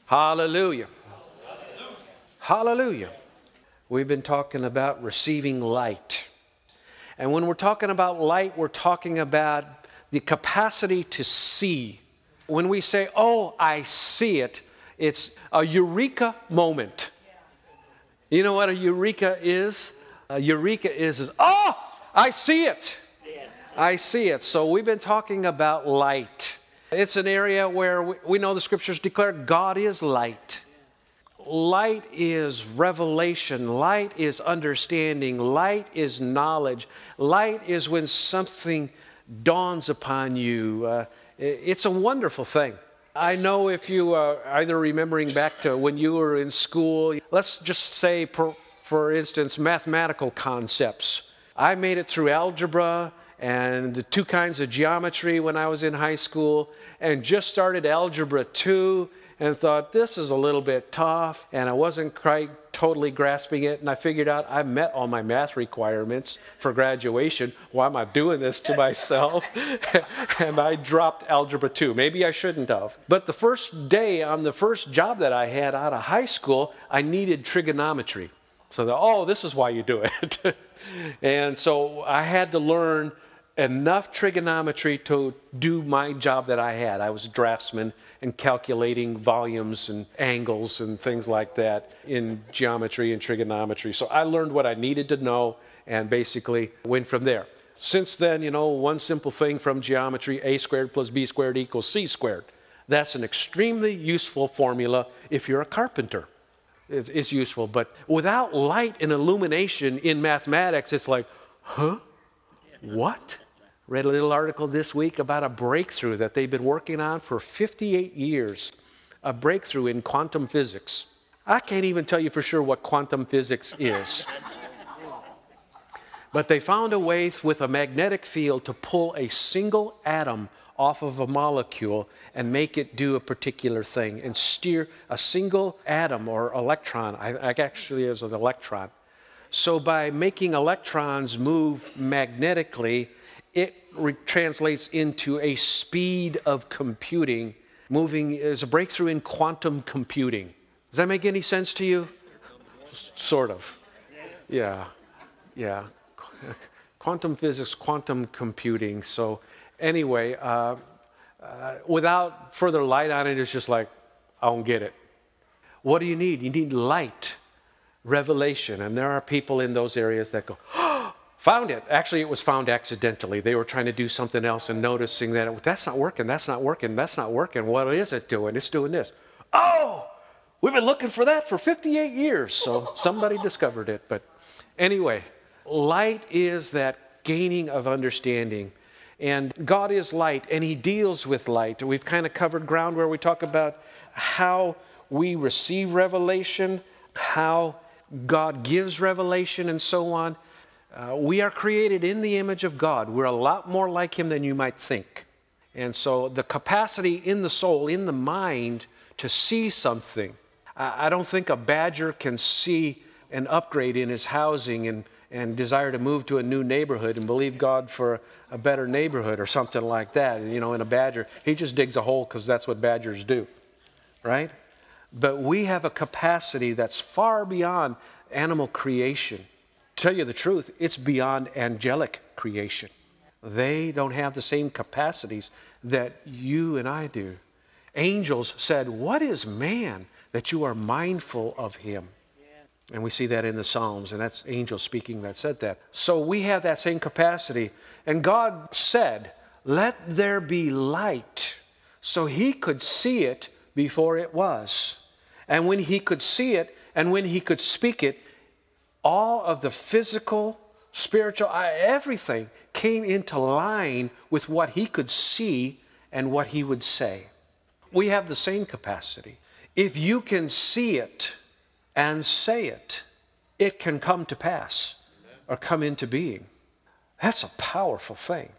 Hallelujah. Hallelujah. We've been talking about receiving light. And when we're talking about light, we're talking about the capacity to see. When we say, oh, I see it, it's a eureka moment. You know what a eureka is? A eureka is oh, I see it. I see it. So we've been talking about light. It's an area where we know the scriptures declare God is light. Light is revelation. Light is understanding. Light is knowledge. Light is when something dawns upon you. It's a wonderful thing. I know if you are either remembering back to when you were in school, let's just say, for instance, mathematical concepts. I made it through algebra and the two kinds of geometry when I was in high school, and just started Algebra 2 and thought, this is a little bit tough, and I wasn't quite totally grasping it, and I figured out I met all my math requirements for graduation. Why am I doing this to myself? And I dropped Algebra 2. Maybe I shouldn't have. But the first day on the first job that I had out of high school, I needed trigonometry. So, this is why you do it. And so I had to learn enough trigonometry to do my job that I had. I was a draftsman and calculating volumes and angles and things like that in geometry and trigonometry. So I learned what I needed to know and basically went from there. Since then, one simple thing from geometry, a squared plus b squared equals c squared. That's an extremely useful formula if you're a carpenter. It's useful, but without light and illumination in mathematics, it's like, what? Read a little article this week about a breakthrough that they've been working on for 58 years, a breakthrough in quantum physics. I can't even tell you for sure what quantum physics is. But they found a way with a magnetic field to pull a single atom off of a molecule and make it do a particular thing and steer a single atom or electron. I actually is an electron. So by making electrons move magnetically, it translates into a speed of computing, moving as a breakthrough in quantum computing. Does that make any sense to you? Sort of. Yeah. Quantum physics, quantum computing. So anyway, without further light on it, it's just like, I don't get it. What do you need? You need light, revelation. And there are people in those areas that go, found it. Actually, it was found accidentally. They were trying to do something else and noticing that that's not working, that's not working, that's not working. What is it doing? It's doing this. Oh, we've been looking for that for 58 years. So somebody discovered it. But anyway, light is that gaining of understanding. And God is light, and He deals with light. We've kind of covered ground where we talk about how we receive revelation, how God gives revelation, and so on. We are created in the image of God. We're a lot more like Him than you might think. And so the capacity in the soul, in the mind, to see something. I don't think a badger can see an upgrade in his housing and desire to move to a new neighborhood and believe God for a better neighborhood or something like that. In a badger, he just digs a hole because that's what badgers do, right? But we have a capacity that's far beyond animal creation. To tell you the truth, it's beyond angelic creation. They don't have the same capacities that you and I do. Angels said, "What is man that you are mindful of him?" And we see that in the Psalms, and that's angels speaking that said that. So we have that same capacity. And God said, "Let there be light," so He could see it before it was. And when He could see it, and when He could speak it, all of the physical, spiritual, everything came into line with what He could see and what He would say. We have the same capacity. If you can see it and say it, it can come to pass or come into being. That's a powerful thing.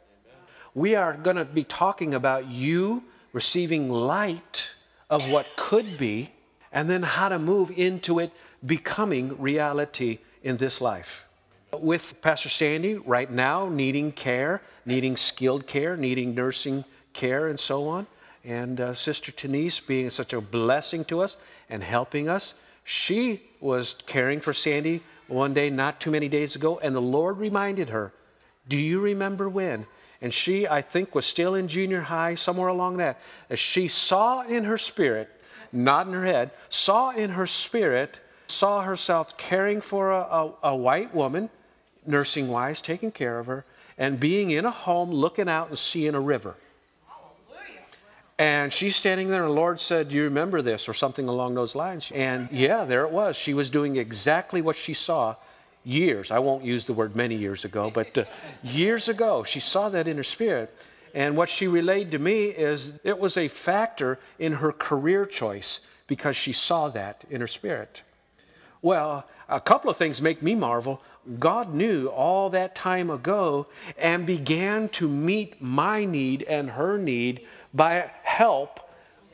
We are going to be talking about you receiving light of what could be, and then how to move into it becoming reality in this life. With Pastor Sandy right now needing care, needing skilled care, needing nursing care and so on. And Sister Denise, being such a blessing to us and helping us, she was caring for Sandy one day not too many days ago, and the Lord reminded her, do you remember when? And she, I think, was still in junior high, somewhere along that, as she saw in her spirit, not in her head, saw in her spirit, saw herself caring for a white woman, nursing-wise, taking care of her, and being in a home, looking out and seeing a river. Hallelujah. And she's standing there, and the Lord said, do you remember this? Or something along those lines. And yeah, there it was. She was doing exactly what she saw years. I won't use the word many years ago, but years ago, she saw that in her spirit. And what she relayed to me is it was a factor in her career choice because she saw that in her spirit. Well, a couple of things make me marvel. God knew all that time ago and began to meet my need and her need by help.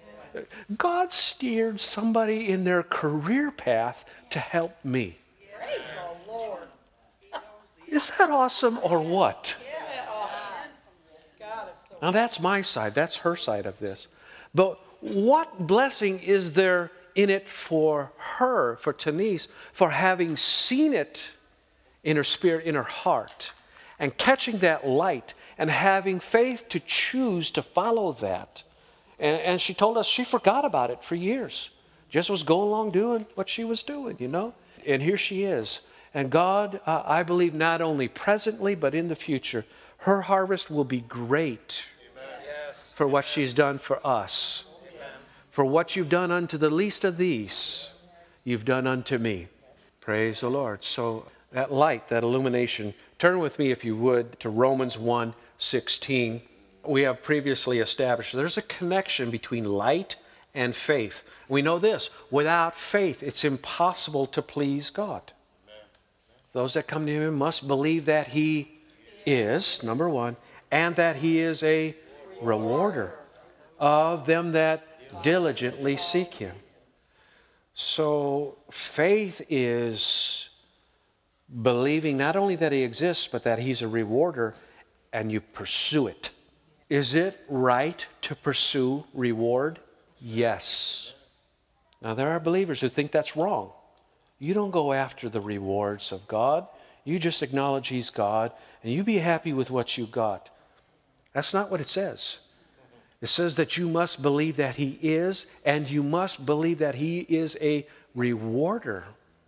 God steered somebody in their career path to help me. Praise the Lord. Is that awesome or what? Yes. God is so Now that's my side. That's her side of this. But what blessing is there in it for her, for Denise, for having seen it in her spirit, in her heart, and catching that light and having faith to choose to follow that. And she told us she forgot about it for years. Just was going along doing what she was doing, you know. And here she is. And God, I believe not only presently, but in the future, her harvest will be great. Amen. Yes. For what she's done for us. Amen. For what you've done unto the least of these, you've done unto me. Praise the Lord. So that light, that illumination, turn with me, if you would, to Romans 1:16. We have previously established there's a connection between light and faith. We know this, without faith, it's impossible to please God. Those that come to Him must believe that He is, number one, and that He is a rewarder of them that diligently seek Him. So faith is believing not only that He exists, but that He's a rewarder, and you pursue it. Is it right to pursue reward? Yes. Now there are believers who think that's wrong. You don't go after the rewards of God. You just acknowledge He's God, and you be happy with what you got. That's not what it says. It says that you must believe that He is, and you must believe that He is a rewarder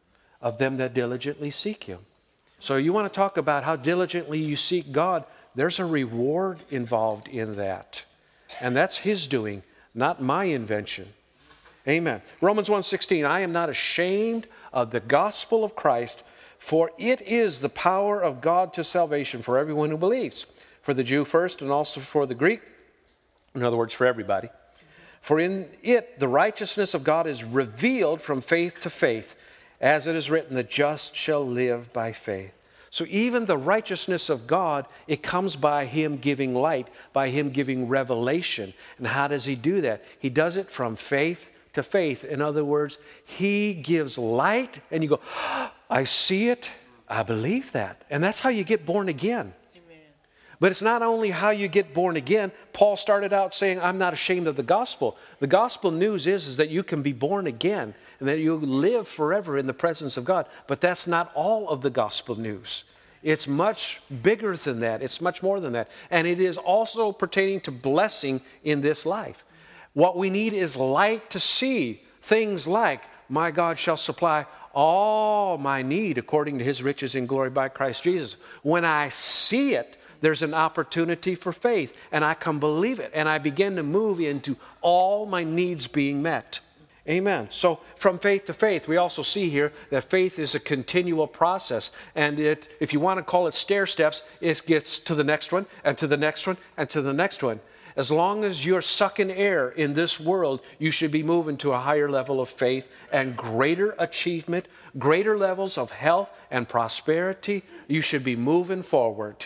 of them that diligently seek Him. So you want to talk about how diligently you seek God, there's a reward involved in that. And that's His doing, not my invention. Amen. Romans 1:16, I am not ashamed of the gospel of Christ, for it is the power of God to salvation for everyone who believes, for the Jew first and also for the Greek, in other words, for everybody. For in it the righteousness of God is revealed from faith to faith, as it is written, the just shall live by faith. So even the righteousness of God, it comes by Him giving light, by Him giving revelation. And how does He do that? He does it from faith to faith. In other words, He gives light and you go, I see it, I believe that. And that's how you get born again. Amen. But it's not only how you get born again. Paul started out saying, I'm not ashamed of the gospel. The gospel news is that you can be born again and that you live forever in the presence of God. But that's not all of the gospel news. It's much bigger than that. It's much more than that. And it is also pertaining to blessing in this life. What we need is light to see things like, my God shall supply all my need according to His riches in glory by Christ Jesus. When I see it, there's an opportunity for faith, and I can believe it, and I begin to move into all my needs being met. Amen. So from faith to faith, we also see here that faith is a continual process, and if you want to call it stair steps, it gets to the next one, and to the next one, and to the next one. As long as you're sucking air in this world, you should be moving to a higher level of faith and greater achievement, greater levels of health and prosperity. You should be moving forward.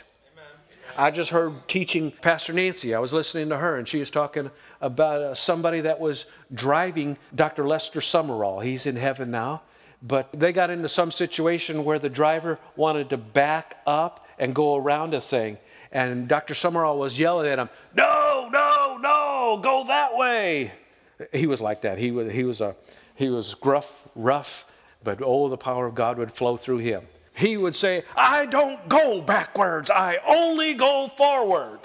I just heard teaching Pastor Nancy. I was listening to her, and she was talking about somebody that was driving Dr. Lester Summerall. He's in heaven now. But they got into some situation where the driver wanted to back up and go around a thing. And Dr. Summerall was yelling at him, no, no, no. no, go that way. He was like that. He was gruff, rough, but oh, the power of God would flow through him. He would say, I don't go backwards, I only go forward.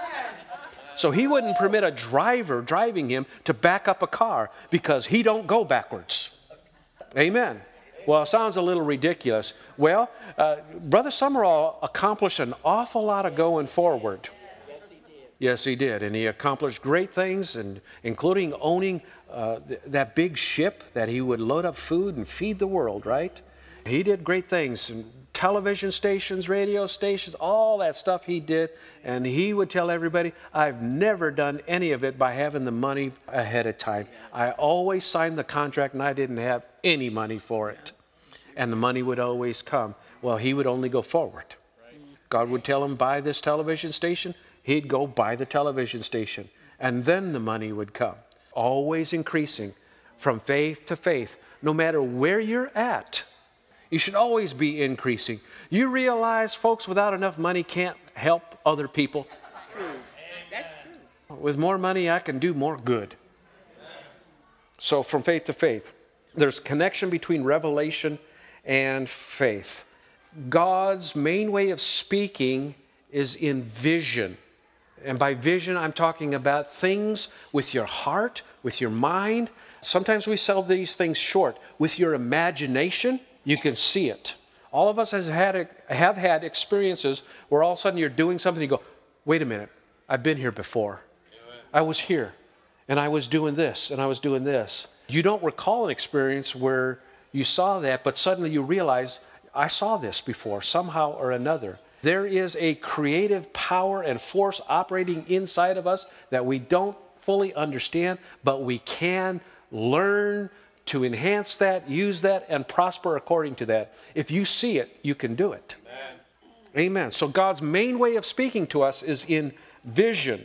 So he wouldn't permit a driver driving him to back up a car because he don't go backwards. Amen. Well, it sounds a little ridiculous. Well, Brother Summerall accomplished an awful lot of going forward. Yes, he did. And he accomplished great things, and including owning that big ship that he would load up food and feed the world, right? He did great things. And television stations, radio stations, all that stuff he did. And he would tell everybody, I've never done any of it by having the money ahead of time. I always signed the contract and I didn't have any money for it. And the money would always come. Well, he would only go forward. God would tell him, buy this television station. He'd go buy the television station. And then the money would come. Always increasing from faith to faith. No matter where you're at, you should always be increasing. You realize folks without enough money can't help other people? That's true. That's true. With more money, I can do more good. So from faith to faith, there's connection between revelation and faith. God's main way of speaking is in vision. And by vision, I'm talking about things with your heart, with your mind. Sometimes we sell these things short. With your imagination, you can see it. All of us have had experiences where all of a sudden you're doing something, you go, wait a minute, I've been here before. I was here, and I was doing this, and I was doing this. You don't recall an experience where you saw that, but suddenly you realize, I saw this before, somehow or another. There is a creative power and force operating inside of us that we don't fully understand, but we can learn to enhance that, use that, and prosper according to that. If you see it, you can do it. Amen. So God's main way of speaking to us is in vision.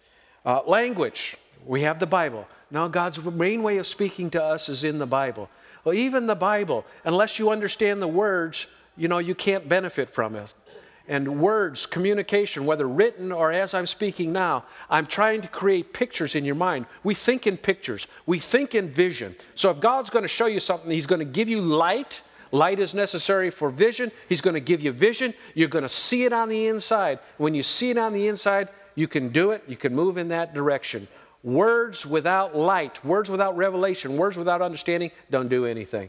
Language, we have the Bible. Now God's main way of speaking to us is in the Bible. Well, even the Bible, unless you understand the words, you can't benefit from it. And words, communication, whether written or as I'm speaking now, I'm trying to create pictures in your mind. We think in pictures. We think in vision. So if God's going to show you something, He's going to give you light. Light is necessary for vision. He's going to give you vision. You're going to see it on the inside. When you see it on the inside, you can do it. You can move in that direction. Words without light, words without revelation, words without understanding don't do anything.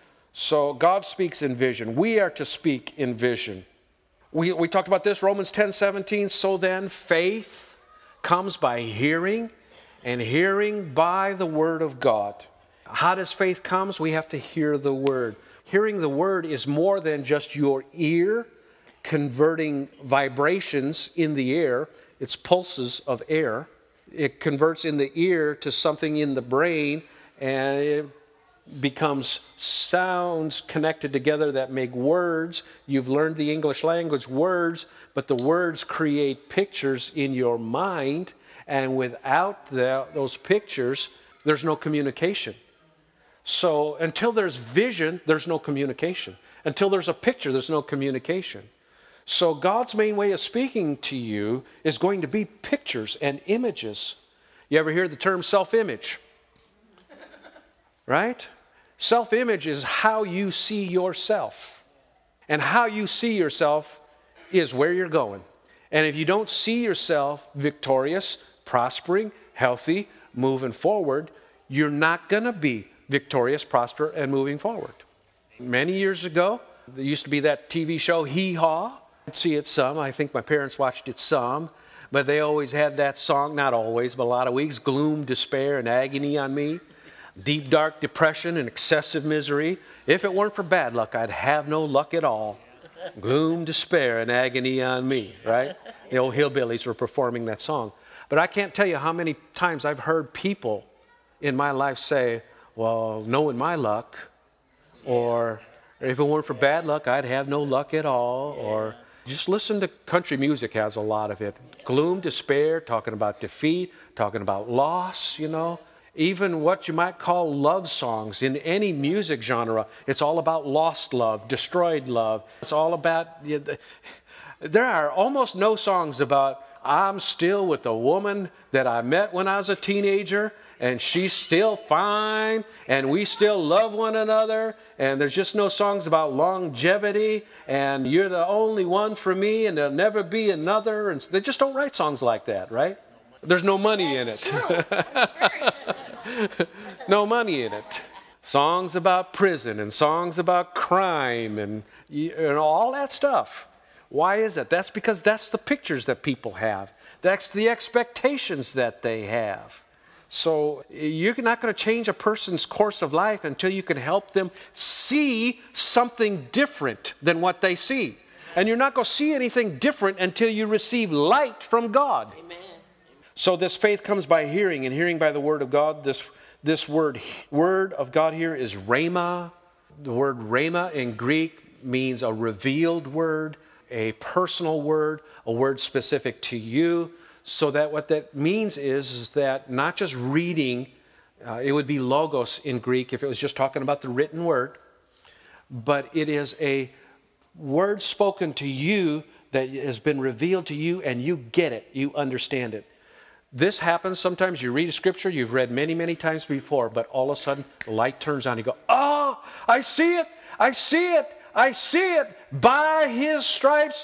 So God speaks in vision. We are to speak in vision. We talked about this, Romans 10:17. So then, faith comes by hearing, and hearing by the word of God. How does faith come? We have to hear the word. Hearing the word is more than just your ear converting vibrations in the air. It's pulses of air. It converts in the ear to something in the brain, and it becomes sounds connected together that make words. You've learned the English language, words, but the words create pictures in your mind, and without those pictures, there's no communication. So until there's vision, there's no communication. Until there's a picture, there's no communication. So God's main way of speaking to you is going to be pictures and images. You ever hear the term self-image? Right? Self-image is how you see yourself. And how you see yourself is where you're going. And if you don't see yourself victorious, prospering, healthy, moving forward, you're not going to be victorious, prosper, and moving forward. Many years ago, there used to be that TV show, Hee Haw. I'd see it some. I think my parents watched it some. But they always had that song, not always, but a lot of weeks, gloom, despair, and agony on me. Deep, dark depression and excessive misery. If it weren't for bad luck, I'd have no luck at all. Gloom, despair, and agony on me, right? The old hillbillies were performing that song. But I can't tell you how many times I've heard people in my life say, well, knowing my luck, or if it weren't for bad luck, I'd have no luck at all, or just listen to country music has a lot of it. Gloom, despair, talking about defeat, talking about loss, Even what you might call love songs in any music genre, it's all about lost love, destroyed love. It's all about, there are almost no songs about, I'm still with the woman that I met when I was a teenager, and she's still fine, and we still love one another, and there's just no songs about longevity, and you're the only one for me, and there'll never be another. And they just don't write songs like that, right? There's no money in it. No money in it. Songs about prison and songs about crime and all that stuff. Why is that? That's because that's the pictures that people have. That's the expectations that they have. So you're not going to change a person's course of life until you can help them see something different than what they see. And you're not going to see anything different until you receive light from God. Amen. So this faith comes by hearing, and hearing by the word of God. This word of God here is rhema. The word rhema in Greek means a revealed word, a personal word, a word specific to you. So that what that means is that not just reading, it would be logos in Greek if it was just talking about the written word, but it is a word spoken to you that has been revealed to you, and you get it, you understand it. This happens sometimes. You read a scripture you've read many, many times before, but all of a sudden the light turns on. You go, oh, I see it, I see it, I see it. By his stripes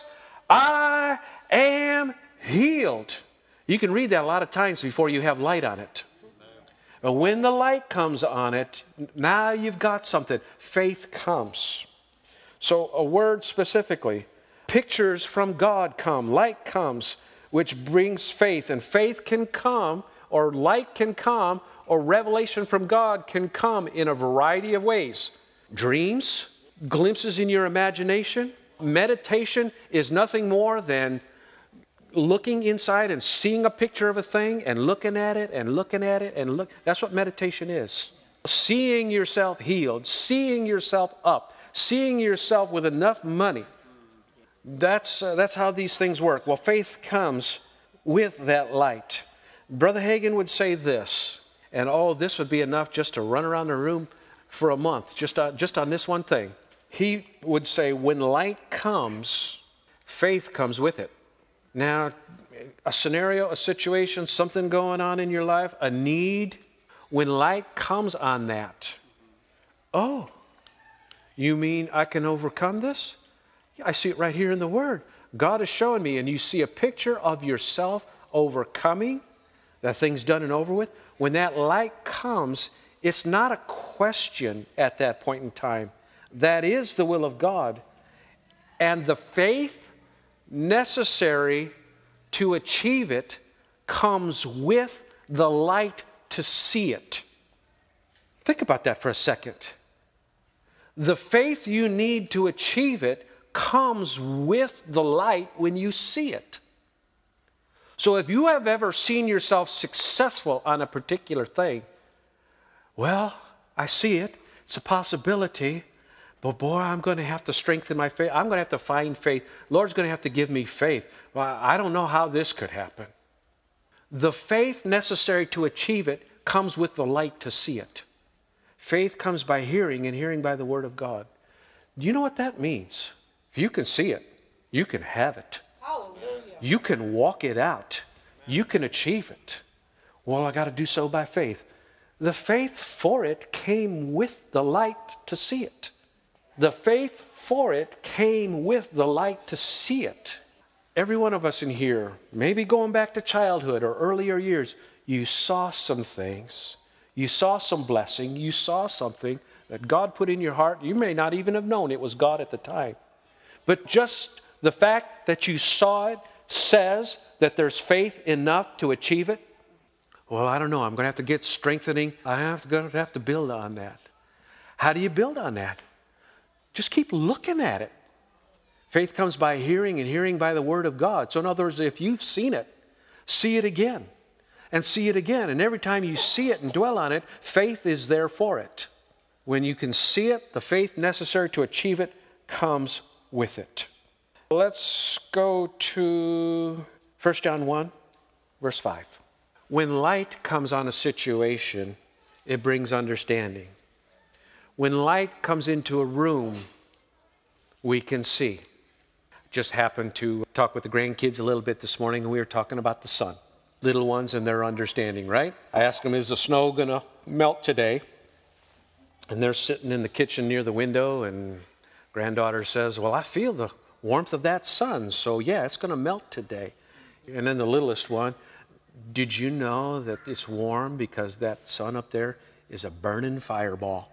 I am healed. You can read that a lot of times before you have light on it. But when the light comes on it, now you've got something. Faith comes. So a word specifically, pictures from God come, light comes, which brings faith. And faith can come, or light can come, or revelation from God can come in a variety of ways. Dreams, glimpses in your imagination. Meditation is nothing more than looking inside and seeing a picture of a thing and looking at it and looking at it and look. That's what meditation is. Seeing yourself healed, seeing yourself up, seeing yourself with enough money. That's how these things work. Well, faith comes with that light. Brother Hagin would say this, and this would be enough just to run around the room for a month, just on this one thing. He would say, when light comes, faith comes with it. Now, a scenario, a situation, something going on in your life, a need, when light comes on that, oh, you mean I can overcome this? Yeah, I see it right here in the Word. God is showing me, and you see a picture of yourself overcoming, that thing's done and over with. When that light comes, it's not a question at that point in time. That is the will of God. And the faith necessary to achieve it comes with the light to see it. Think about that for a second. The faith you need to achieve it comes with the light when you see it. So if you have ever seen yourself successful on a particular thing, well, I see it. It's a possibility. But boy, I'm going to have to strengthen my faith. I'm going to have to find faith. Lord's going to have to give me faith. Well, I don't know how this could happen. The faith necessary to achieve it comes with the light to see it. Faith comes by hearing, and hearing by the Word of God. Do you know what that means? If you can see it, you can have it. Hallelujah. You can walk it out. You can achieve it. Well, I got to do so by faith. The faith for it came with the light to see it. The faith for it came with the light to see it. Every one of us in here, maybe going back to childhood or earlier years, you saw some things. You saw some blessing. You saw something that God put in your heart. You may not even have known it was God at the time. But just the fact that you saw it says that there's faith enough to achieve it. Well, I don't know. I'm going to have to get strengthening. I'm going to have to build on that. How do you build on that? Just keep looking at it. Faith comes by hearing, and hearing by the Word of God. So in other words, if you've seen it, see it again and see it again. And every time you see it and dwell on it, faith is there for it. When you can see it, the faith necessary to achieve it comes with it. Let's go to 1 John 1, verse 5. When light comes on a situation, it brings understanding. When light comes into a room, we can see. Just happened to talk with the grandkids a little bit this morning, and we were talking about the sun. Little ones and their understanding, right? I asked them, is the snow going to melt today? And they're sitting in the kitchen near the window, and granddaughter says, well, I feel the warmth of that sun, so yeah, it's going to melt today. And then the littlest one, did you know that it's warm because that sun up there is a burning fireball?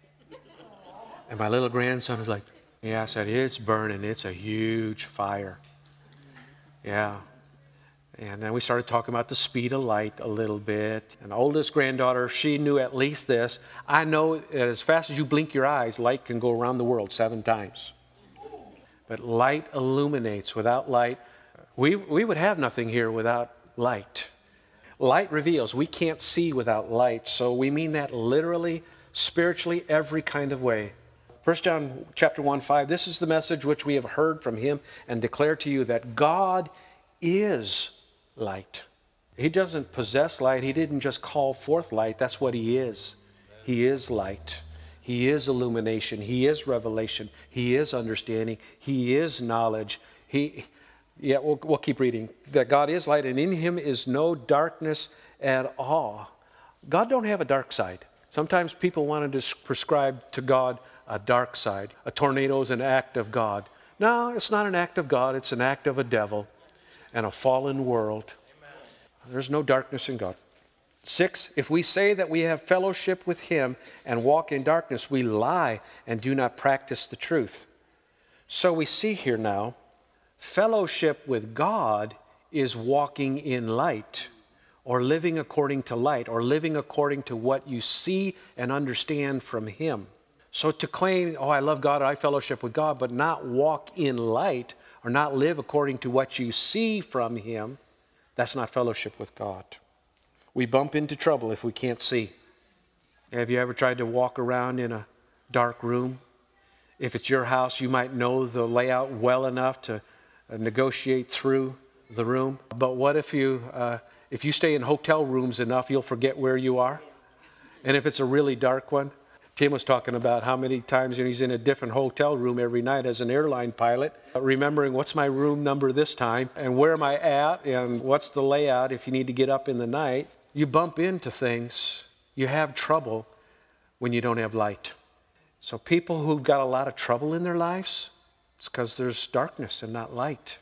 And my little grandson was like, yeah, I said, it's burning. It's a huge fire. Yeah. And then we started talking about the speed of light a little bit. And the oldest granddaughter, she knew at least this. I know that as fast as you blink your eyes, light can go around the world 7 times. But light illuminates. Without light, we would have nothing here without light. Light reveals. We can't see without light. So we mean that literally, spiritually, every kind of way. 1 John chapter 1:5, this is the message which we have heard from him and declare to you, that God is light. He doesn't possess light. He didn't just call forth light. That's what he is. He is light. He is illumination. He is revelation. He is understanding. He is knowledge. We'll keep reading. That God is light, and in him is no darkness at all. God don't have a dark side. Sometimes people want to prescribe to God a dark side. A tornado is an act of God. No, it's not an act of God. It's an act of a devil and a fallen world. There's no darkness in God. 6, if we say that we have fellowship with him and walk in darkness, we lie and do not practice the truth. So we see here now, fellowship with God is walking in light, or living according to light, or living according to what you see and understand from him. So to claim, oh, I love God, I fellowship with God, but not walk in light, or not live according to what you see from him, that's not fellowship with God. We bump into trouble if we can't see. Have you ever tried to walk around in a dark room? If it's your house, you might know the layout well enough to negotiate through the room. But what if you stay in hotel rooms enough, you'll forget where you are? And if it's a really dark one? Tim was talking about how many times he's in a different hotel room every night as an airline pilot, remembering what's my room number this time, and where am I at, and what's the layout if you need to get up in the night. You bump into things. You have trouble when you don't have light. So people who've got a lot of trouble in their lives, it's because there's darkness and not light.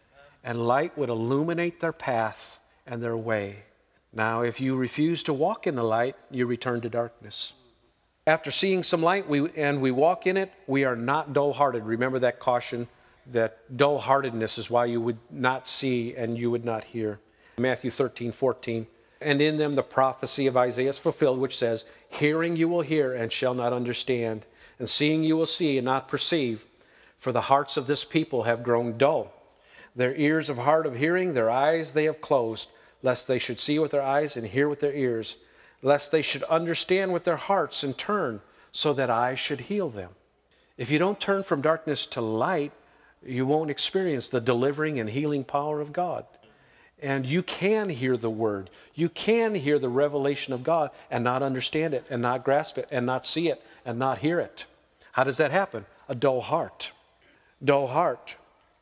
And light would illuminate their path and their way. Now, if you refuse to walk in the light, you return to darkness. After seeing some light and we walk in it, we are not dull-hearted. Remember that caution, that dull-heartedness is why you would not see and you would not hear. Matthew 13:14. And in them the prophecy of Isaiah is fulfilled, which says, hearing you will hear and shall not understand, and seeing you will see and not perceive, for the hearts of this people have grown dull. Their ears have hard of hearing, their eyes they have closed, lest they should see with their eyes and hear with their ears, lest they should understand with their hearts and turn, so that I should heal them. If you don't turn from darkness to light, you won't experience the delivering and healing power of God. And you can hear the word. You can hear the revelation of God and not understand it and not grasp it and not see it and not hear it. How does that happen? A dull heart. Dull heart.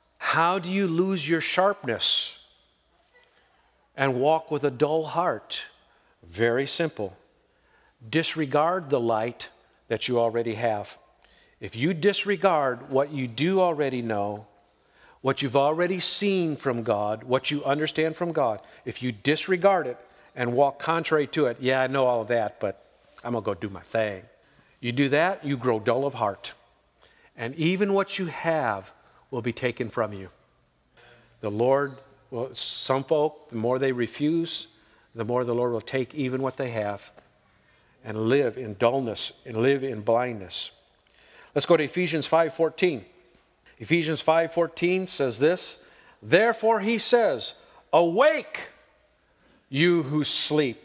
How do you lose your sharpness and walk with a dull heart? Very simple. Disregard the light that you already have. If you disregard what you do already know, what you've already seen from God, what you understand from God, if you disregard it and walk contrary to it, yeah, I know all of that, but I'm going to go do my thing. You do that, you grow dull of heart. And even what you have will be taken from you. The Lord, some folk, the more they refuse, the more the Lord will take even what they have and live in dullness and live in blindness. Let's go to Ephesians 5:14. Ephesians 5:14 says this, therefore he says, awake, you who sleep.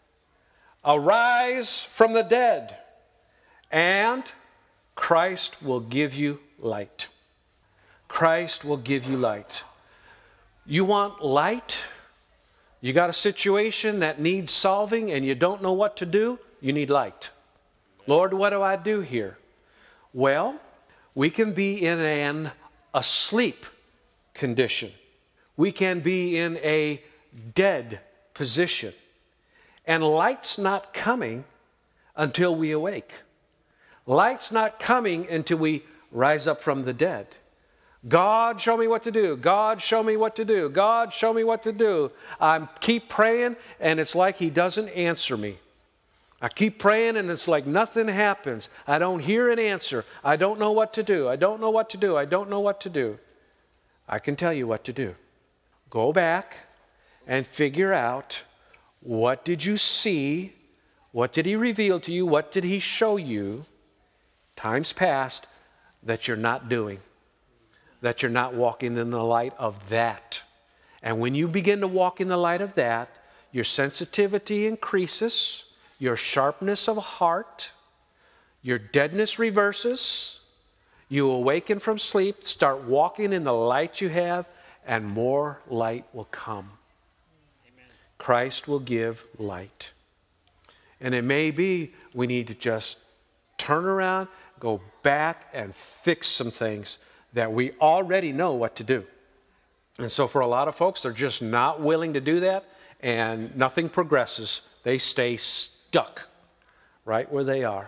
Arise from the dead, and Christ will give you light. Christ will give you light. You want light? You got a situation that needs solving and you don't know what to do? You need light. Lord, what do I do here? Well, we can be in a sleep condition. We can be in a dead position. And light's not coming until we awake. Light's not coming until we rise up from the dead. God, show me what to do. God, show me what to do. God, show me what to do. I keep praying, and it's like He doesn't answer me. I keep praying, and it's like nothing happens. I don't hear an answer. I don't know what to do. I don't know what to do. I don't know what to do. I can tell you what to do. Go back and figure out, what did you see? What did He reveal to you? What did He show you times past that you're not doing? That you're not walking in the light of that. And when you begin to walk in the light of that, your sensitivity increases, your sharpness of heart, your deadness reverses, you awaken from sleep, start walking in the light you have, and more light will come. Amen. Christ will give light. And it may be we need to just turn around, go back and fix some things that we already know what to do. And so for a lot of folks, they're just not willing to do that, and nothing progresses. They stay stuck right where they are.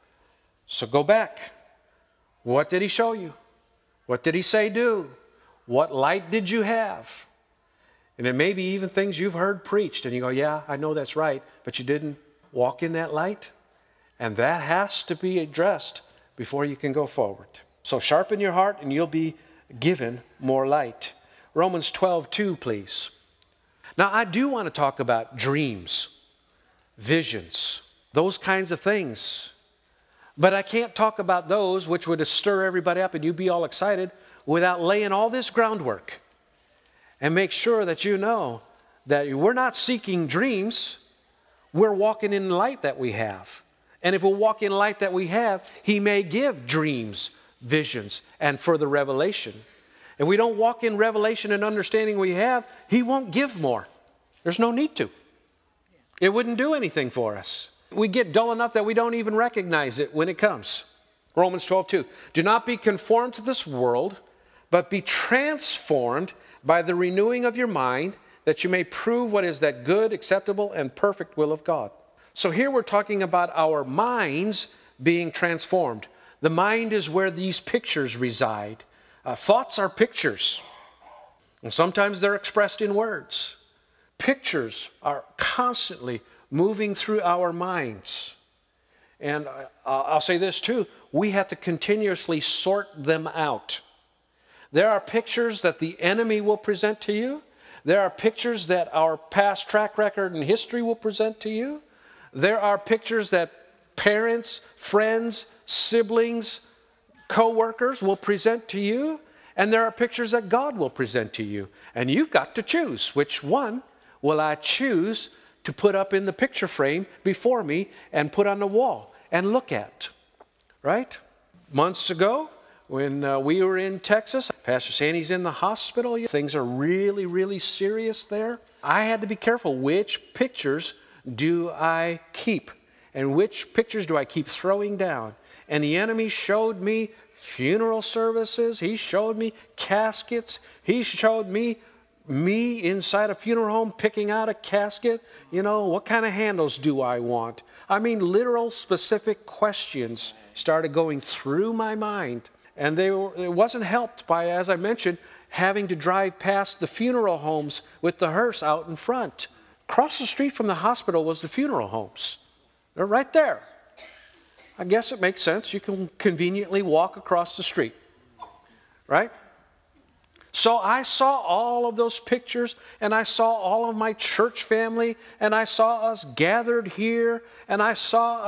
So go back. What did He show you? What did He say do? What light did you have? And it may be even things you've heard preached, and you go, yeah, I know that's right, but you didn't walk in that light. And that has to be addressed before you can go forward. So sharpen your heart, and you'll be given more light. Romans 12:2, please. Now, I do want to talk about dreams, visions, those kinds of things. But I can't talk about those which would stir everybody up and you'd be all excited without laying all this groundwork. And make sure that you know that we're not seeking dreams. We're walking in the light that we have. And if we walk in light that we have, He may give dreams, visions, and further revelation. If we don't walk in revelation and understanding we have, He won't give more. There's no need to. It wouldn't do anything for us. We get dull enough that we don't even recognize it when it comes. Romans 12:2. Do not be conformed to this world, but be transformed by the renewing of your mind, that you may prove what is that good, acceptable, and perfect will of God. So here we're talking about our minds being transformed. The mind is where these pictures reside. Thoughts are pictures. And sometimes they're expressed in words. Pictures are constantly moving through our minds. And I'll say this too, we have to continuously sort them out. There are pictures that the enemy will present to you. There are pictures that our past track record and history will present to you. There are pictures that parents, friends, siblings, co-workers will present to you. And there are pictures that God will present to you. And you've got to choose. Which one will I choose to put up in the picture frame before me and put on the wall and look at? Right? Months ago, when we were in Texas, Pastor Sandy's in the hospital. Things are really, really serious there. I had to be careful. Which pictures do I keep? And which pictures do I keep throwing down? And the enemy showed me funeral services. He showed me caskets. He showed me inside a funeral home picking out a casket. You know, what kind of handles do I want? I mean, literal specific questions started going through my mind. And it wasn't helped by, as I mentioned, having to drive past the funeral homes with the hearse out in front. Across the street from the hospital was the funeral homes. They're right there. I guess it makes sense. You can conveniently walk across the street, right? So I saw all of those pictures, and I saw all of my church family, and I saw us gathered here, and I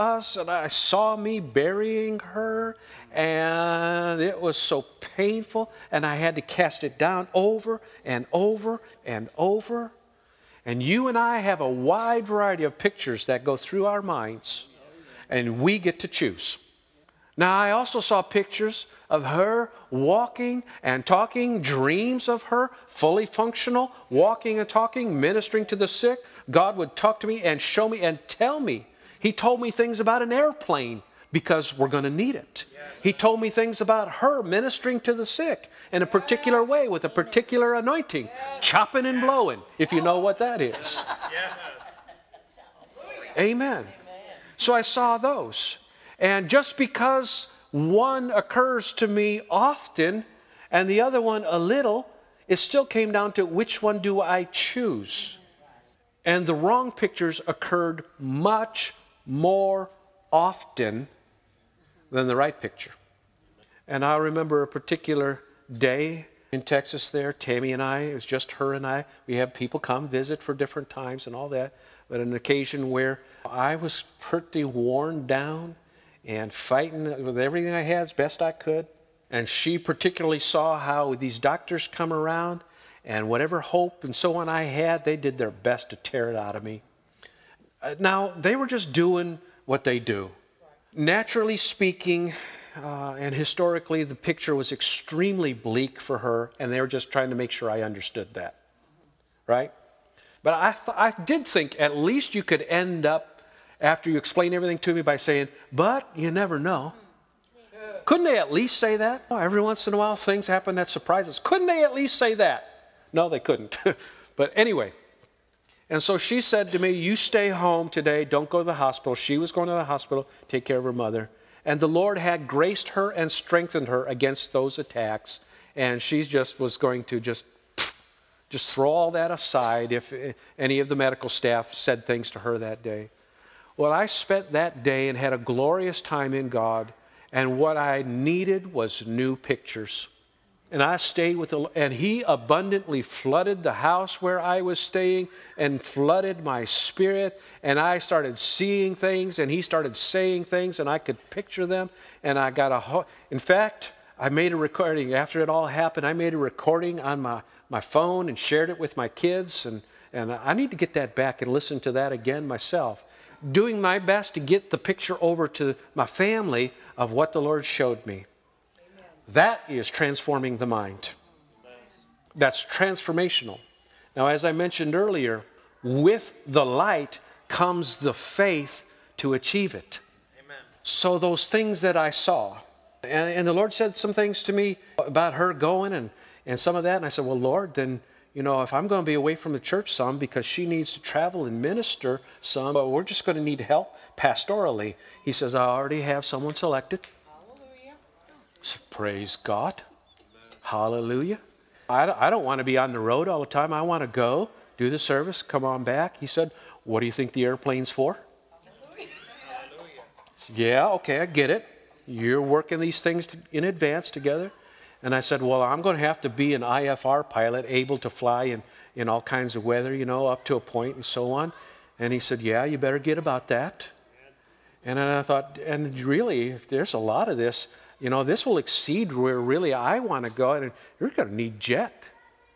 saw me burying her, and it was so painful, and I had to cast it down over and over and over. And you and I have a wide variety of pictures that go through our minds, and we get to choose. Now, I also saw pictures of her walking and talking, dreams of her, fully functional, walking and talking, ministering to the sick. God would talk to me and show me and tell me. He told me things about an airplane because we're going to need it. He told me things about her ministering to the sick in a particular way with a particular anointing, chopping and blowing, if you know what that is. Amen. So I saw those. And just because one occurs to me often and the other one a little, it still came down to which one do I choose. And the wrong pictures occurred much more often than the right picture. And I remember a particular day in Texas there, Tammy and I, it was just her and I. We had people come visit for different times and all that. But an occasion where I was pretty worn down and fighting with everything I had as best I could. And she particularly saw how these doctors come around and whatever hope and so on I had, they did their best to tear it out of me. Now, they were just doing what they do. Naturally speaking, and historically, the picture was extremely bleak for her, and they were just trying to make sure I understood that. Right? But I did think at least you could end up, after you explain everything to me, by saying, but you never know. Couldn't they at least say that? Oh, every once in a while, things happen that surprise us. Couldn't they at least say that? No, they couldn't. But anyway, and so she said to me, you stay home today, don't go to the hospital. She was going to the hospital, take care of her mother. And the Lord had graced her and strengthened her against those attacks. And she just was going to just throw all that aside if any of the medical staff said things to her that day. Well, I spent that day and had a glorious time in God. And what I needed was new pictures. And I stayed with and He abundantly flooded the house where I was staying and flooded my spirit. And I started seeing things and He started saying things and I could picture them. And I got in fact, I made a recording. After it all happened, I made a recording on my phone and shared it with my kids. And I need to get that back and listen to that again myself. Doing my best to get the picture over to my family of what the Lord showed me. That is transforming the mind. That's transformational. Now, as I mentioned earlier, with the light comes the faith to achieve it. Amen. So those things that I saw, and the Lord said some things to me about her going and some of that, and I said, well, Lord, then, if I'm going to be away from the church some because she needs to travel and minister some, but we're just going to need help pastorally. He says, I already have someone selected. So praise God. Amen. Hallelujah. I don't want to be on the road all the time. I want to go, do the service, come on back. He said, what do you think the airplane's for? Hallelujah. Yeah, okay, I get it. You're working these things in advance together. And I said, well, I'm going to have to be an IFR pilot, able to fly in all kinds of weather, up to a point and so on. And he said, yeah, you better get about that. And then I thought, and really, if there's a lot of this, this will exceed where really I want to go, and you're going to need jet.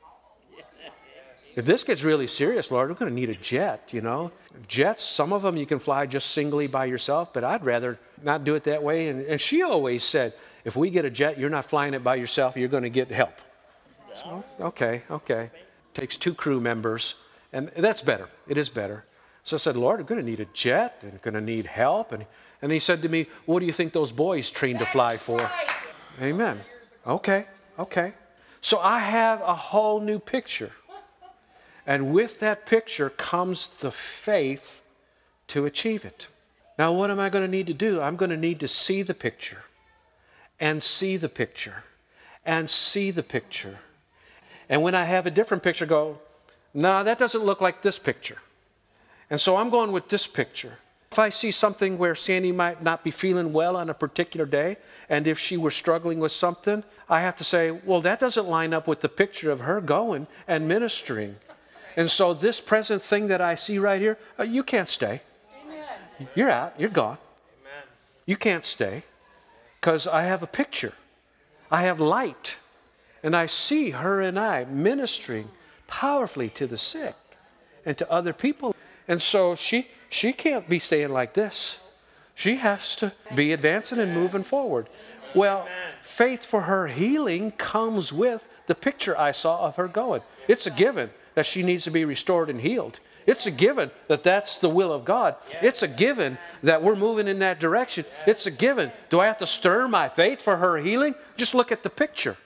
If this gets really serious, Lord, we're going to need a jet, Jets, some of them you can fly just singly by yourself, but I'd rather not do it that way. And she always said, if we get a jet, you're not flying it by yourself, you're going to get help. So, okay. Takes 2 crew members, and that's better. It is better. So I said, Lord, we're going to need a jet, and we're going to need help. And he said to me, what do you think those boys trained to fly for? Right. Amen. Okay. So I have a whole new picture. And with that picture comes the faith to achieve it. Now, what am I going to need to do? I'm going to need to see the picture and see the picture and see the picture. And when I have a different picture, go, no, that doesn't look like this picture. And so I'm going with this picture. If I see something where Sandy might not be feeling well on a particular day, and if she were struggling with something, I have to say, well, that doesn't line up with the picture of her going and ministering. And so this present thing that I see right here, you can't stay. Amen. You're out. You're gone. Amen. You can't stay because I have a picture. I have light. And I see her and I ministering powerfully to the sick and to other people. And so she can't be staying like this. She has to be advancing and moving forward. Well, faith for her healing comes with the picture I saw of her going. It's a given that she needs to be restored and healed. It's a given that that's the will of God. It's a given that we're moving in that direction. It's a given. Do I have to stir my faith for her healing? Just look at the picture.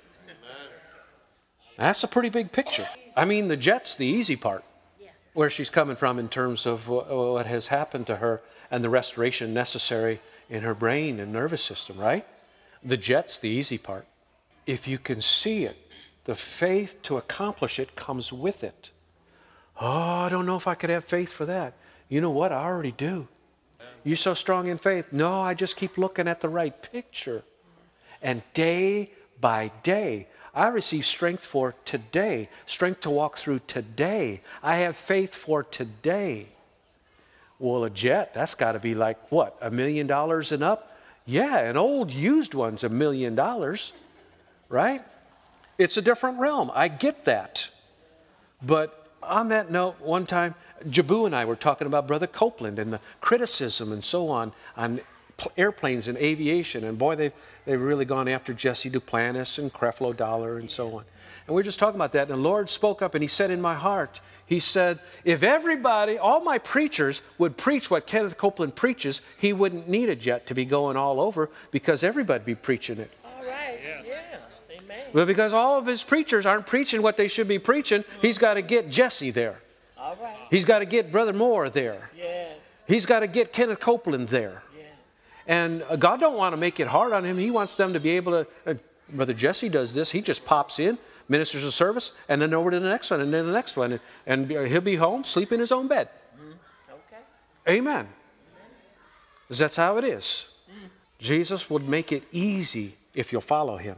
That's a pretty big picture. I mean, the jet's the easy part, where she's coming from in terms of what has happened to her and the restoration necessary in her brain and nervous system, right? The jet's the easy part. If you can see it, the faith to accomplish it comes with it. Oh, I don't know if I could have faith for that. You know what? I already do. You so strong in faith? No, I just keep looking at the right picture. And day by day, I receive strength for today, strength to walk through today. I have faith for today. Well, a jet, that's got to be like, what, $1 million and up? Yeah, an old used one's $1 million, right? It's a different realm. I get that. But on that note, one time, Jabu and I were talking about Brother Copeland and the criticism and so on airplanes and aviation. And boy, they've really gone after Jesse Duplantis and Creflo Dollar and so on. And we were just talking about that. And the Lord spoke up and He said in my heart, He said, if everybody, all my preachers would preach what Kenneth Copeland preaches, he wouldn't need a jet to be going all over because everybody'd be preaching it. All right. Yes. Yeah. Amen. But because all of his preachers aren't preaching what they should be preaching, he's got to get Jesse there. All right. He's got to get Brother Moore there. Yes. He's got to get Kenneth Copeland there. Yes. And God don't want to make it hard on him. He wants them to be able to, Brother Jesse does this. He just pops in, ministers a service, and then over to the next one, and then the next one. And he'll be home, sleep in his own bed. Okay. Amen. Because that's how it is. Jesus would make it easy if you'll follow Him.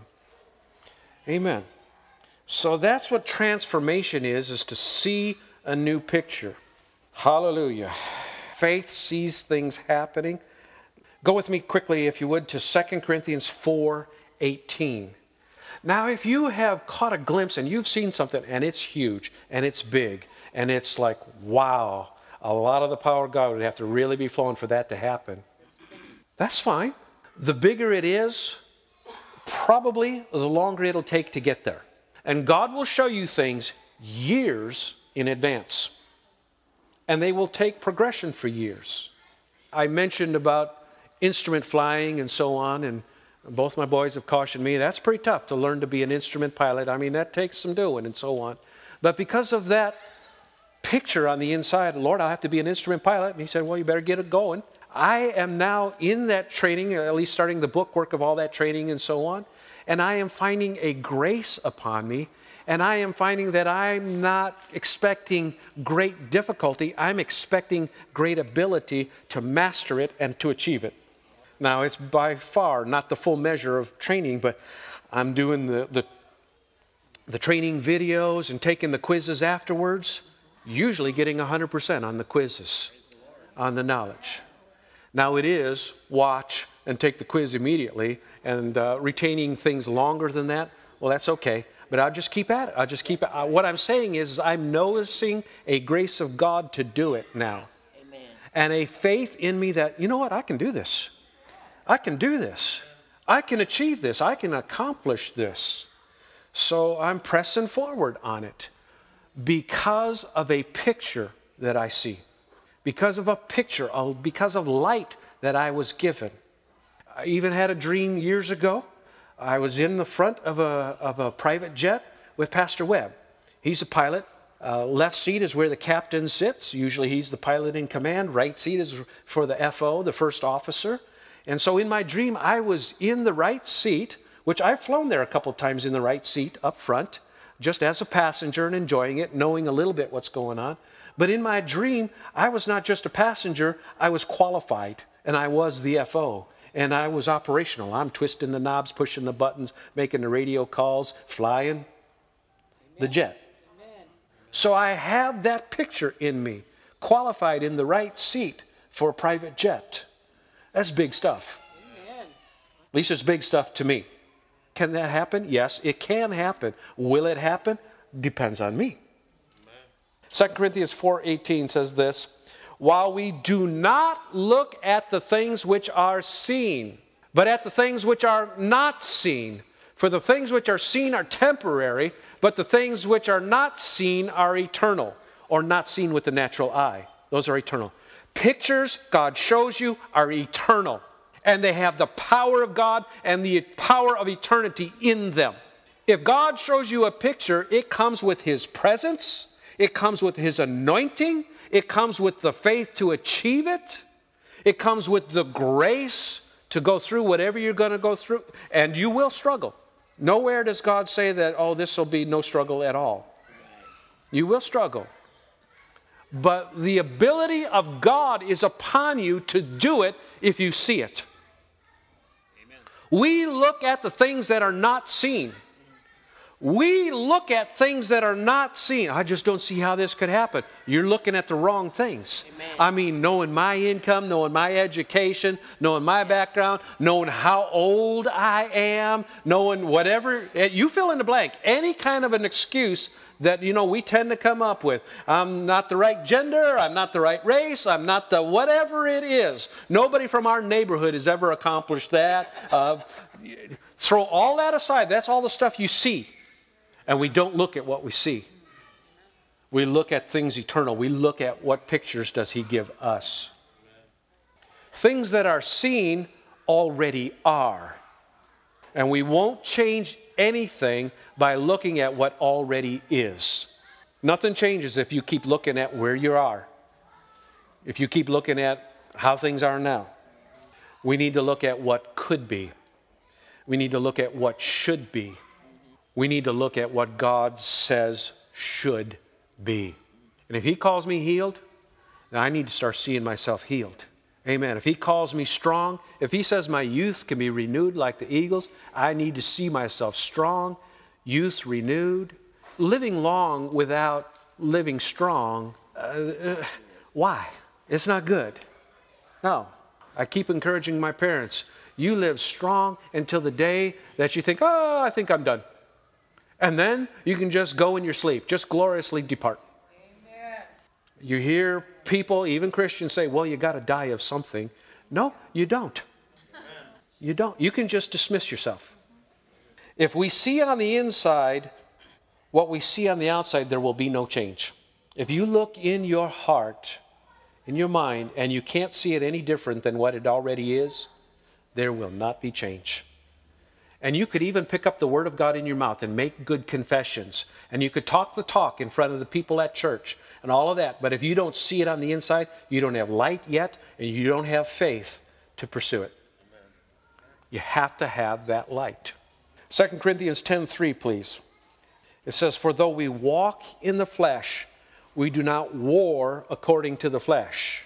Amen. So that's what transformation is to see a new picture. Hallelujah. Faith sees things happening. Go with me quickly, if you would, to 2 Corinthians 4:18. Now, if you have caught a glimpse and you've seen something and it's huge and it's big and it's like, wow, a lot of the power of God would have to really be flowing for that to happen. That's fine. The bigger it is, probably the longer it'll take to get there. And God will show you things years in advance. And they will take progression for years. I mentioned about instrument flying and so on, and both my boys have cautioned me, that's pretty tough to learn to be an instrument pilot. I mean, that takes some doing and so on. But because of that picture on the inside, Lord, I'll have to be an instrument pilot. And He said, well, you better get it going. I am now in that training, at least starting the book work of all that training and so on. And I am finding a grace upon me. And I am finding that I'm not expecting great difficulty. I'm expecting great ability to master it and to achieve it. Now, it's by far not the full measure of training, but I'm doing the training videos and taking the quizzes afterwards, usually getting 100% on the quizzes, on the knowledge. Now, it is watch and take the quiz immediately, and retaining things longer than that, well, that's okay. But I'll just keep at it. I'll just keep it. What I'm saying is I'm noticing a grace of God to do it now. Amen. And a faith in me that, you know what, I can do this. I can do this. I can achieve this. I can accomplish this. So I'm pressing forward on it because of a picture that I see. Because of a picture, because of light that I was given. I even had a dream years ago. I was in the front of a private jet with Pastor Webb. He's a pilot. Left seat is where the captain sits. Usually he's the pilot in command. Right seat is for the FO, the first officer. And so in my dream, I was in the right seat, which I've flown there a couple times in the right seat up front, just as a passenger and enjoying it, knowing a little bit what's going on. But in my dream, I was not just a passenger, I was qualified, and I was the FO. And I was operational. I'm twisting the knobs, pushing the buttons, making the radio calls, flying the jet. Amen. So I have that picture in me, qualified in the right seat for a private jet. That's big stuff. Amen. At least it's big stuff to me. Can that happen? Yes, it can happen. Will it happen? Depends on me. 2 Corinthians 4:18 says this, while we do not look at the things which are seen, but at the things which are not seen. For the things which are seen are temporary, but the things which are not seen are eternal. or not seen with the natural eye. Those are eternal. Pictures God shows you are eternal. And they have the power of God and the power of eternity in them. If God shows you a picture, it comes with His presence. It comes with His anointing. It comes with the faith to achieve it. It comes with the grace to go through whatever you're going to go through. And you will struggle. Nowhere does God say that, oh, this will be no struggle at all. You will struggle. But the ability of God is upon you to do it if you see it. Amen. We look at the things that are not seen. We look at things that are not seen. I just don't see how this could happen. You're looking at the wrong things. Amen. I mean, knowing my income, knowing my education, knowing my background, knowing how old I am, knowing whatever, you fill in the blank. Any kind of an excuse that, we tend to come up with. I'm not the right gender, I'm not the right race, I'm not the whatever it is. Nobody from our neighborhood has ever accomplished that. Throw all that aside. That's all the stuff you see. And we don't look at what we see. We look at things eternal. We look at what pictures does He give us. Things that are seen already are. And we won't change anything by looking at what already is. Nothing changes if you keep looking at where you are. If you keep looking at how things are now. We need to look at what could be. We need to look at what should be. We need to look at what God says should be. And if He calls me healed, then I need to start seeing myself healed. Amen. If He calls me strong, if He says my youth can be renewed like the eagles, I need to see myself strong, youth renewed. Living long without living strong, why? It's not good. No. I keep encouraging my parents, you live strong until the day that you think, oh, I think I'm done. And then you can just go in your sleep, just gloriously depart. Amen. You hear people, even Christians, say, well, you got to die of something. No, you don't. Amen. You don't. You can just dismiss yourself. If we see on the inside what we see on the outside, there will be no change. If you look in your heart, in your mind, and you can't see it any different than what it already is, there will not be change. And you could even pick up the Word of God in your mouth and make good confessions. And you could talk the talk in front of the people at church and all of that. But if you don't see it on the inside, you don't have light yet, and you don't have faith to pursue it. Amen. You have to have that light. 2 Corinthians 10:3, please. It says, for though we walk in the flesh, we do not war according to the flesh.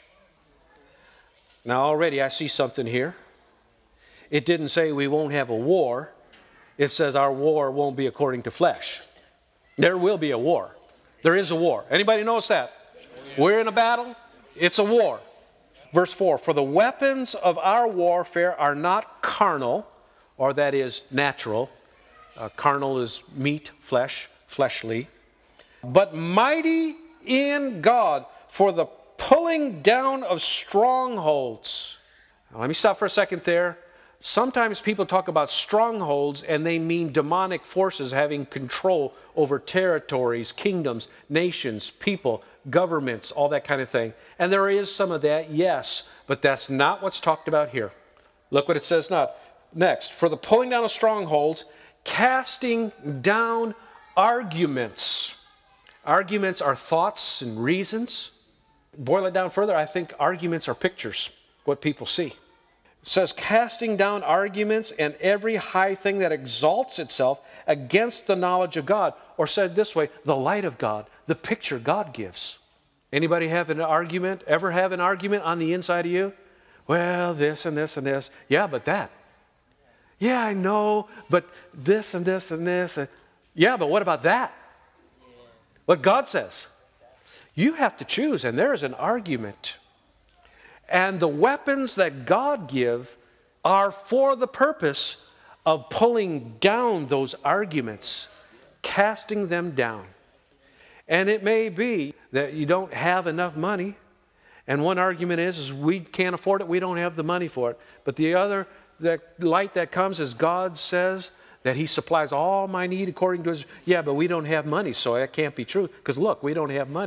Now already I see something here. It didn't say we won't have a war. It says our war won't be according to flesh. There will be a war. There is a war. Anybody knows that? We're in a battle. It's a war. Verse 4, for the weapons of our warfare are not carnal, or that is natural. Carnal is meat, flesh, fleshly. But mighty in God for the pulling down of strongholds. Now, let me stop for a second there. Sometimes people talk about strongholds and they mean demonic forces having control over territories, kingdoms, nations, people, governments, all that kind of thing. And there is some of that, yes, but that's not what's talked about here. Look what it says now. Next, for the pulling down of strongholds, casting down arguments. Arguments are thoughts and reasons. Boil it down further, I think arguments are pictures, what people see. It says, casting down arguments and every high thing that exalts itself against the knowledge of God. Or said this way, the light of God, the picture God gives. Anybody have an argument, ever have an argument on the inside of you? Well, this and this and this. Yeah, but that. Yeah, I know, but this and this and this. Yeah, but what about that? What God says. You have to choose, and there is an argument. And the weapons that God gives are for the purpose of pulling down those arguments, casting them down. And it may be that you don't have enough money. And one argument is we can't afford it, we don't have the money for it. But the other, the light that comes is God says that He supplies all my need according to His... Yeah, but we don't have money, so that can't be true. Because look, we don't have money.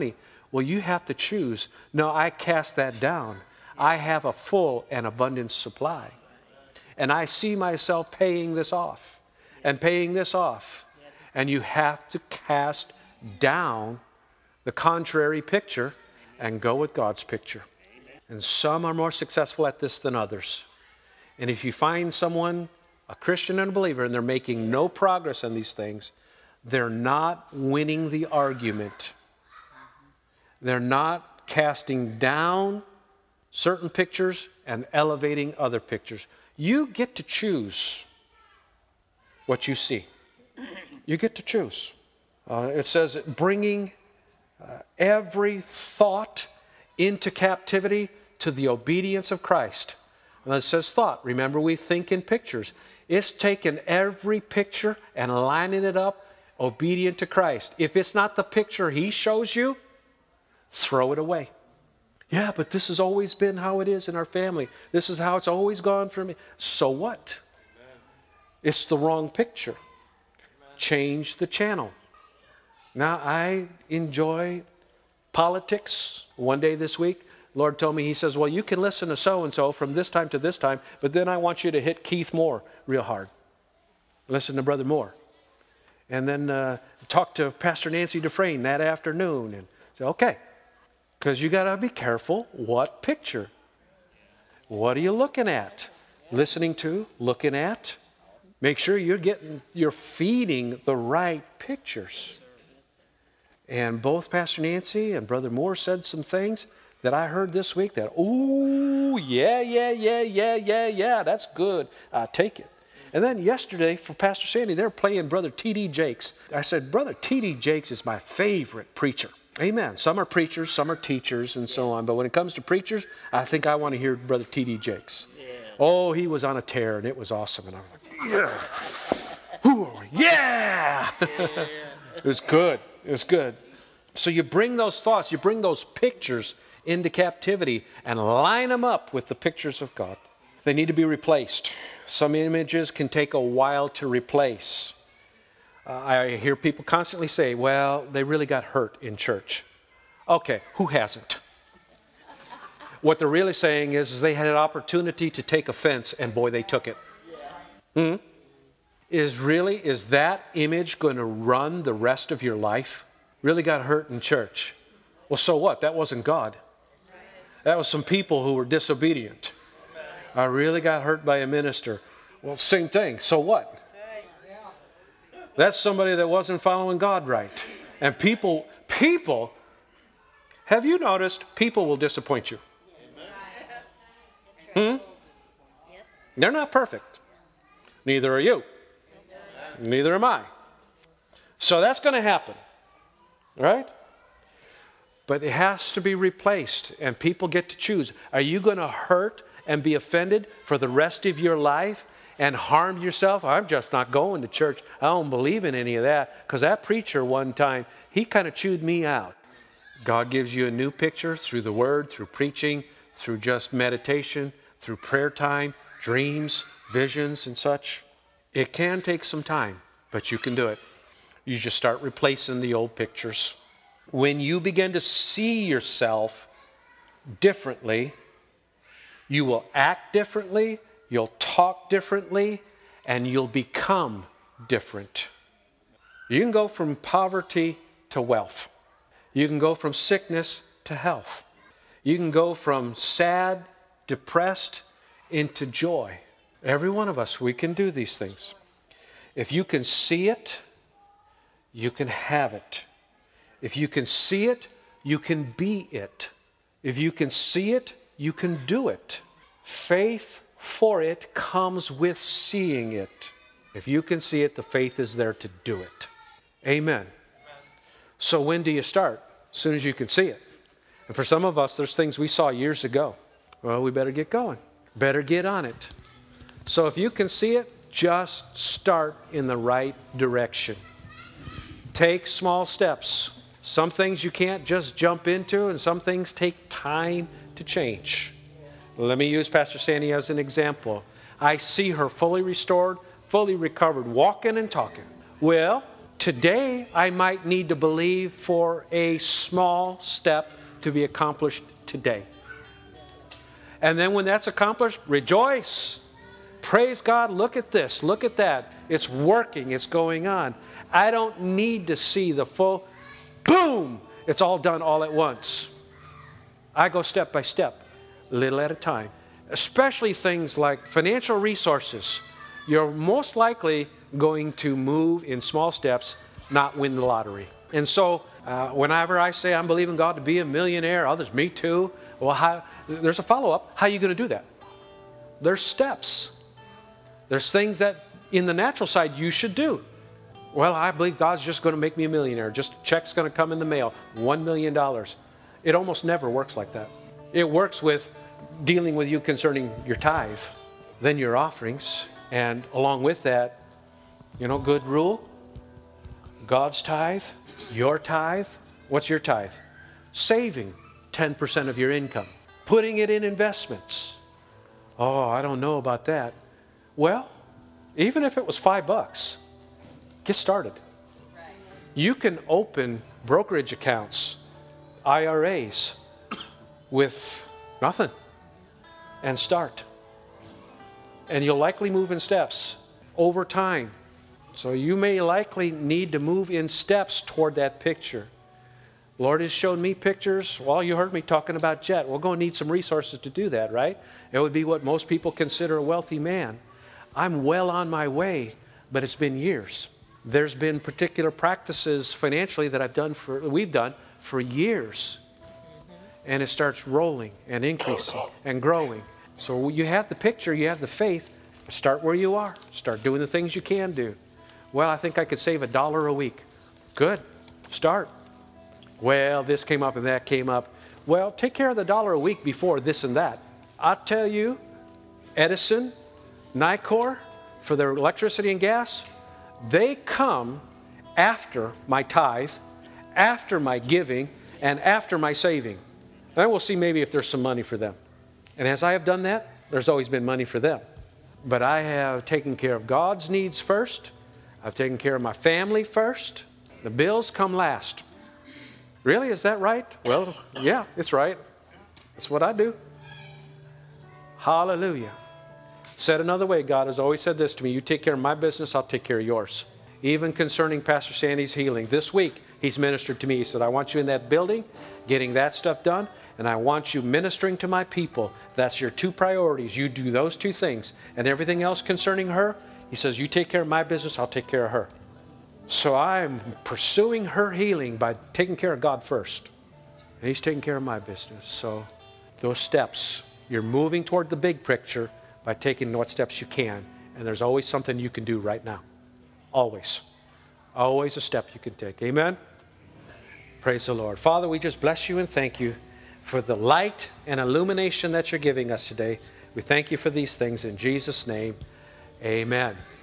Well, you have to choose. No, I cast that down. I have a full and abundant supply. And I see myself paying this off and paying this off. And you have to cast down the contrary picture and go with God's picture. And some are more successful at this than others. And if you find someone, a Christian and a believer, and they're making no progress on these things, they're not winning the argument. They're not casting down certain pictures and elevating other pictures. You get to choose what you see. You get to choose. It says bringing every thought into captivity to the obedience of Christ. And it says thought. Remember, we think in pictures. It's taking every picture and lining it up obedient to Christ. If it's not the picture He shows you, throw it away. Yeah, but this has always been how it is in our family. This is how it's always gone for me. So what? Amen. It's the wrong picture. Amen. Change the channel. Now, I enjoy politics. One day this week, Lord told me, He says, well, you can listen to so-and-so from this time to this time, but then I want you to hit Keith Moore real hard. Listen to Brother Moore. And then talk to Pastor Nancy Dufresne that afternoon. And say, okay. Because you got to be careful what picture. What are you looking at? Listening to, looking at. Make sure you're feeding the right pictures. And both Pastor Nancy and Brother Moore said some things that I heard this week that, ooh, yeah, that's good. I take it. And then yesterday for Pastor Sandy, they were playing Brother T.D. Jakes. I said, Brother T.D. Jakes is my favorite preacher. Amen. Some are preachers, some are teachers, and so on. But when it comes to preachers, I think I want to hear Brother T.D. Jakes. Yeah. Oh, he was on a tear, and it was awesome. And I was like, yeah. Ooh, yeah. It was good. It was good. So you bring those thoughts, you bring those pictures into captivity and line them up with the pictures of God. They need to be replaced. Some images can take a while to replace. I hear people constantly say, well, they really got hurt in church. Okay, who hasn't? What they're really saying is they had an opportunity to take offense, and boy, they took it. Is that image going to run the rest of your life? Really got hurt in church. Well, so what? That wasn't God. That was some people who were disobedient. I really got hurt by a minister. Well, same thing. So what? That's somebody that wasn't following God right. And people, have you noticed people will disappoint you? They're not perfect. Neither are you. Neither am I. So that's going to happen. Right? But it has to be replaced, and people get to choose. Are you going to hurt and be offended for the rest of your life and harm yourself? I'm just not going to church. I don't believe in any of that, because that preacher one time, he kind of chewed me out. God gives you a new picture through the Word, through preaching, through just meditation, through prayer time, dreams, visions, and such. It can take some time, but you can do it. You just start replacing the old pictures. When you begin to see yourself differently, you will act differently, you'll talk differently, and you'll become different. You can go from poverty to wealth. You can go from sickness to health. You can go from sad, depressed, into joy. Every one of us, we can do these things. If you can see it, you can have it. If you can see it, you can be it. If you can see it, you can do it. Faith for it comes with seeing it. If you can see it, the faith is there to do it. Amen. So when do you start? As soon as you can see it. And for some of us, there's things we saw years ago. Well, we better get going. Better get on it. So if you can see it, just start in the right direction. Take small steps. Some things you can't just jump into, and some things take time to change. Let me use Pastor Sandy as an example. I see her fully restored, fully recovered, walking and talking. Well, Today, I might need to believe for a small step to be accomplished today. And then when that's accomplished, rejoice. Praise God, look at this, look at that. It's working, it's going on. I don't need to see the full, boom, it's all done all at once. I go step by step, little at a time. Especially things like financial resources. You're most likely going to move in small steps, not win the lottery. And so whenever I say I'm believing God to be a millionaire, others, me too. Well, there's a follow-up. How are you going to do that? There's steps. There's things that in the natural side you should do. Well, I believe God's just going to make me a millionaire. Just check's going to come in the mail. $1 million. It almost never works like that. It works with dealing with you concerning your tithe, then your offerings, and along with that, good rule, God's tithe, your tithe. What's your tithe? Saving 10% of your income. Putting it in investments. Oh, I don't know about that. Well, even if it was $5, get started. You can open brokerage accounts, IRAs, with nothing and start. And you'll likely move in steps over time. So you may likely need to move in steps toward that picture. Lord has shown me pictures. Well, you heard me talking about Jet. We're going to need some resources to do that, right? It would be what most people consider a wealthy man. I'm well on my way, but it's been years. There's been particular practices financially that we've done for years. And it starts rolling and increasing and growing. So you have the picture, you have the faith. Start where you are. Start doing the things you can do. Well, I think I could save $1 a week. Good. Start. Well, this came up and that came up. Well, take care of the $1 a week before this and that. I'll tell you, Edison, Nicor, for their electricity and gas, they come after my tithe, after my giving, and after my saving. And we'll see maybe if there's some money for them. And as I have done that, there's always been money for them. But I have taken care of God's needs first. I've taken care of my family first. The bills come last. Really? Is that right? Well, yeah, it's right. That's what I do. Hallelujah. Said another way, God has always said this to me: you take care of my business, I'll take care of yours. Even concerning Pastor Sandy's healing. This week, he's ministered to me. He said, I want you in that building, getting that stuff done, and I want you ministering to my people. That's your two priorities. You do those two things. And everything else concerning her, he says, you take care of my business, I'll take care of her. So I'm pursuing her healing by taking care of God first. And he's taking care of my business. So those steps, you're moving toward the big picture by taking what steps you can. And there's always something you can do right now. Always. Always a step you can take. Amen? Praise the Lord. Father, we just bless you and thank you for the light and illumination that you're giving us today. We thank you for these things in Jesus' name. Amen.